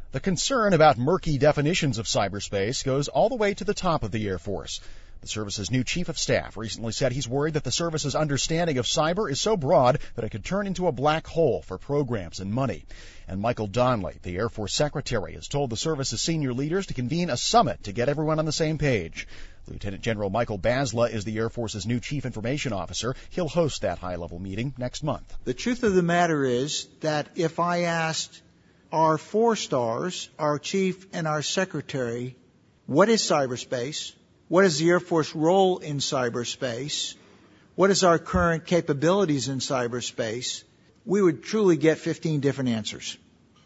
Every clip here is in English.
The concern about murky definitions of cyberspace goes all the way to the top of the Air Force. The service's new chief of staff recently said he's worried that the service's understanding of cyber is so broad that it could turn into a black hole for programs and money. And Michael Donnelly, the Air Force Secretary, has told the service's senior leaders to convene a summit to get everyone on the same page. Lieutenant General Michael Basla is the Air Force's new Chief Information Officer. He'll host that high-level meeting next month. The truth of the matter is that if I asked our 4 stars, our chief and our secretary, what is cyberspace? What is the Air Force role in cyberspace? What is our current capabilities in cyberspace? We would truly get 15 different answers.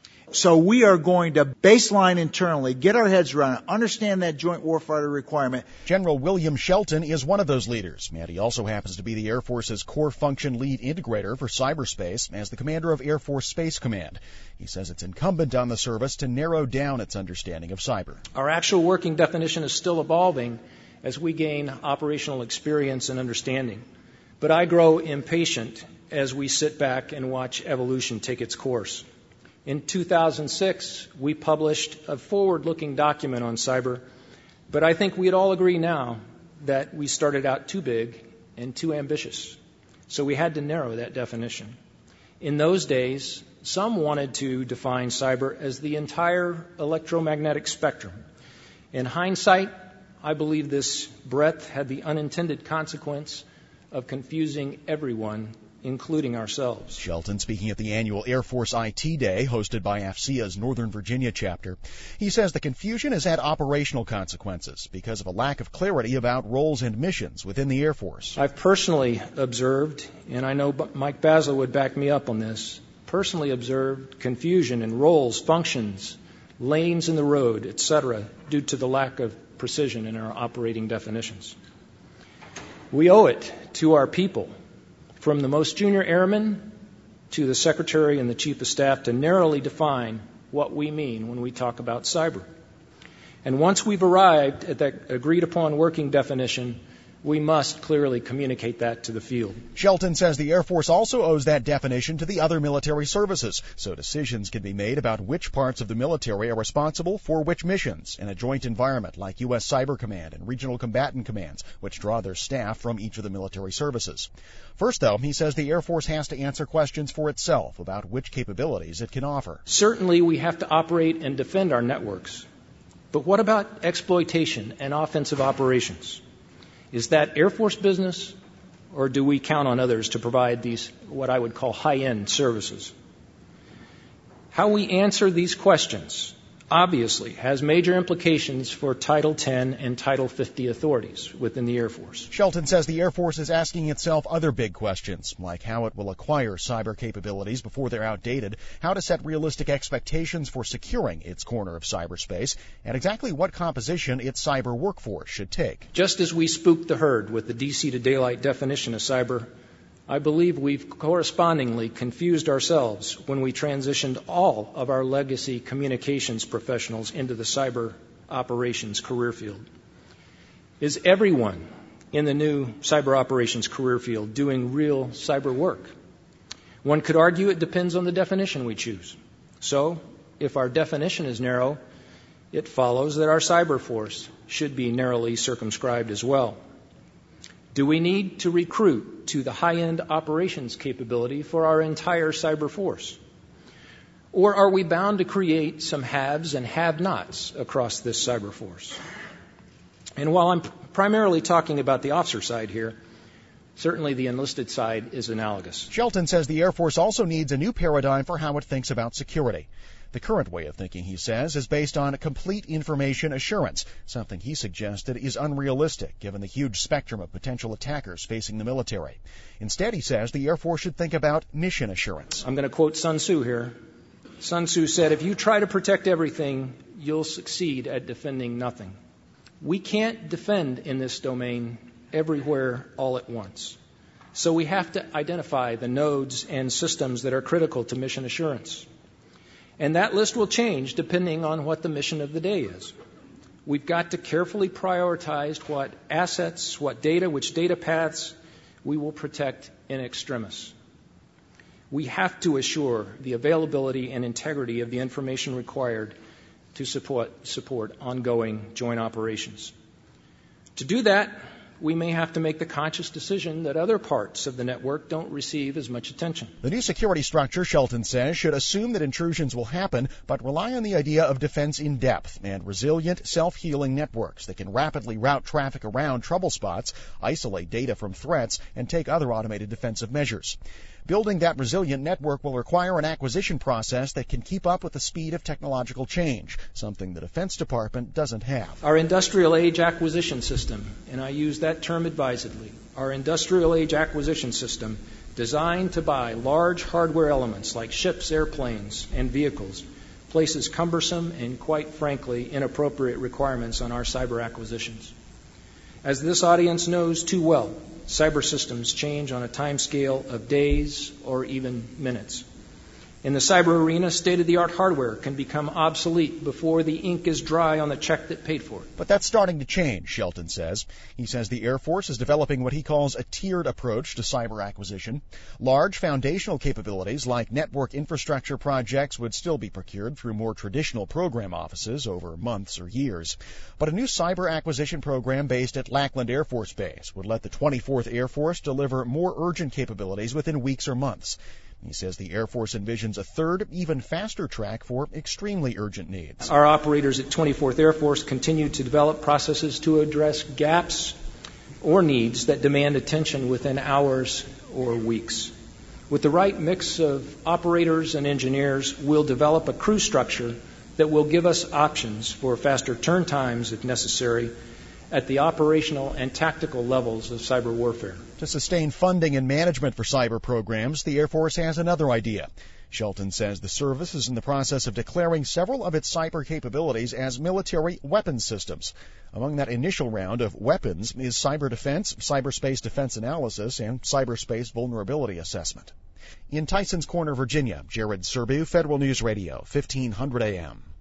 So we are going to baseline internally, get our heads around it, understand that joint warfighter requirement. General William Shelton is one of those leaders, and he also happens to be the Air Force's core function lead integrator for cyberspace as the commander of Air Force Space Command. He says it's incumbent on the service to narrow down its understanding of cyber. Our actual working definition is still evolving as we gain operational experience and understanding. But I grow impatient as we sit back and watch evolution take its course. In 2006, we published a forward-looking document on cyber, but I think we'd all agree now that we started out too big and too ambitious. So we had to narrow that definition. In those days, some wanted to define cyber as the entire electromagnetic spectrum. In hindsight, I believe this breadth had the unintended consequence of confusing everyone, including ourselves. Shelton speaking at the annual Air Force IT Day hosted by AFCEA's Northern Virginia chapter. He says the confusion has had operational consequences because of a lack of clarity about roles and missions within the Air Force. I've personally observed, and I know Mike Basler would back me up on this, personally observed confusion in roles, functions, lanes in the road, etc., due to the lack of precision in our operating definitions. We owe it to our people, from the most junior airman to the secretary and the chief of staff, to narrowly define what we mean when we talk about cyber. And once we've arrived at that agreed-upon working definition, we must clearly communicate that to the field. Shelton says the Air Force also owes that definition to the other military services, so decisions can be made about which parts of the military are responsible for which missions in a joint environment like U.S. Cyber Command and Regional Combatant Commands, which draw their staff from each of the military services. First, though, he says the Air Force has to answer questions for itself about which capabilities it can offer. Certainly, we have to operate and defend our networks. But what about exploitation and offensive operations? Is that Air Force business, or do we count on others to provide these, what I would call, high-end services? How we answer these questions obviously has major implications for Title 10 and Title 50 authorities within the Air Force. Shelton says the Air Force is asking itself other big questions, like how it will acquire cyber capabilities before they're outdated, how to set realistic expectations for securing its corner of cyberspace, and exactly what composition its cyber workforce should take. Just as we spooked the herd with the DC to daylight definition of cyber, I believe we've correspondingly confused ourselves when we transitioned all of our legacy communications professionals into the cyber operations career field. Is everyone in the new cyber operations career field doing real cyber work? One could argue it depends on the definition we choose. So, if our definition is narrow, it follows that our cyber force should be narrowly circumscribed as well. Do we need to recruit to the high-end operations capability for our entire cyber force? Or are we bound to create some haves and have-nots across this cyber force? And while I'm primarily talking about the officer side here, certainly the enlisted side is analogous. Shelton says the Air Force also needs a new paradigm for how it thinks about security. The current way of thinking, he says, is based on complete information assurance, something he suggested is unrealistic given the huge spectrum of potential attackers facing the military. Instead, he says, the Air Force should think about mission assurance. I'm going to quote Sun Tzu here. Sun Tzu said, if you try to protect everything, you'll succeed at defending nothing. We can't defend in this domain everywhere all at once. So we have to identify the nodes and systems that are critical to mission assurance. And that list will change depending on what the mission of the day is. We've got to carefully prioritize what assets, what data, which data paths we will protect in extremis. We have to assure the availability and integrity of the information required to support ongoing joint operations. To do that, we may have to make the conscious decision that other parts of the network don't receive as much attention. The new security structure, Shelton says, should assume that intrusions will happen, but rely on the idea of defense in depth and resilient, self-healing networks that can rapidly route traffic around trouble spots, isolate data from threats, and take other automated defensive measures. Building that resilient network will require an acquisition process that can keep up with the speed of technological change, something the Defense Department doesn't have. Our industrial age acquisition system, and I use that term advisedly, our industrial age acquisition system, designed to buy large hardware elements like ships, airplanes, and vehicles, places cumbersome and, quite frankly, inappropriate requirements on our cyber acquisitions. As this audience knows too well, cyber systems change on a timescale of days or even minutes. In the cyber arena, state-of-the-art hardware can become obsolete before the ink is dry on the check that paid for it. But that's starting to change, Shelton says. He says the Air Force is developing what he calls a tiered approach to cyber acquisition. Large foundational capabilities like network infrastructure projects would still be procured through more traditional program offices over months or years. But a new cyber acquisition program based at Lackland Air Force Base would let the 24th Air Force deliver more urgent capabilities within weeks or months. He says the Air Force envisions a third, even faster track for extremely urgent needs. Our operators at 24th Air Force continue to develop processes to address gaps or needs that demand attention within hours or weeks. With the right mix of operators and engineers, we'll develop a crew structure that will give us options for faster turn times if necessary at the operational and tactical levels of cyber warfare. To sustain funding and management for cyber programs, the Air Force has another idea. Shelton says the service is in the process of declaring several of its cyber capabilities as military weapons systems. Among that initial round of weapons is cyber defense, cyberspace defense analysis, and cyberspace vulnerability assessment. In Tysons Corner, Virginia, Jared Serbu, Federal News Radio, 1500 AM.